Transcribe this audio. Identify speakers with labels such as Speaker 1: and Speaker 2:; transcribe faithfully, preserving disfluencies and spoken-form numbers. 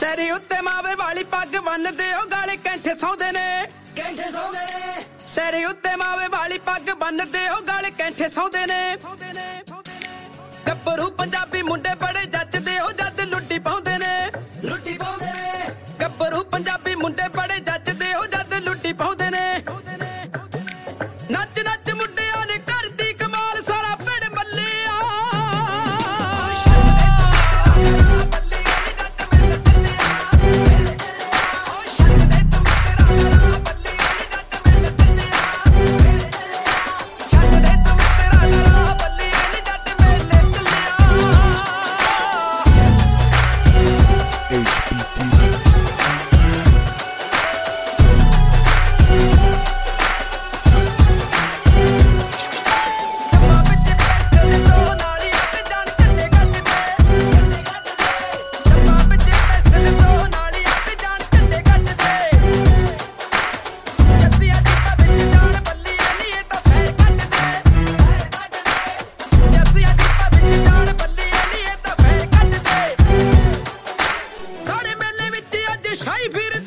Speaker 1: ਸੈਰੀ ਉੱਤੇ ਮਾਵੇ ਵਾਲੀ ਪੱਗ ਬੰਨਦੇ ਉਹ ਗਾਲੇ ਕੈਂਠੇ ਸੌਂਦੇ ਨੇ
Speaker 2: ਕੈਂਠੇ ਸੌਂਦੇ ਨੇ
Speaker 1: ਸੈਰੀ ਉੱਤੇ ਮਾਵੇ ਵਾਲੀ ਪੱਗ ਬੰਨਦੇ ਉਹ ਗਾਲੇ ਕੈਂਠੇ ਸੌਂਦੇ ਨੇ ਗੱਭਰੂ ਪੰਜਾਬੀ ਮੁੰਡੇ ਬੜੇ ਜੱਜਦੇ ਉਹ ਜੱਜ ਲੁੱਟੀ ਪਾਉਂਦੇ ਨੇ
Speaker 2: ਲੁੱਟੀ ਪਾਉਂਦੇ ਨੇ
Speaker 1: ਗੱਭਰੂ ਪੰਜਾਬੀ ਮੁੰਡੇ ਬੜੇ ਜੱਜਦੇ ਉਹ ਜੱਜ ਲੁੱਟੀ ਪਾਉਂਦੇ ਨੇ ਨੱਚ ਨੱਚ ਮੁੰਡਿਆਂ ਨੇ ਕਰਦੀ ਕਮਾਲ ਸਾਰਾ ਪਿੰਡ ਮੱਲਿਆ ਸ਼ਾਹੀ ਫਿਰ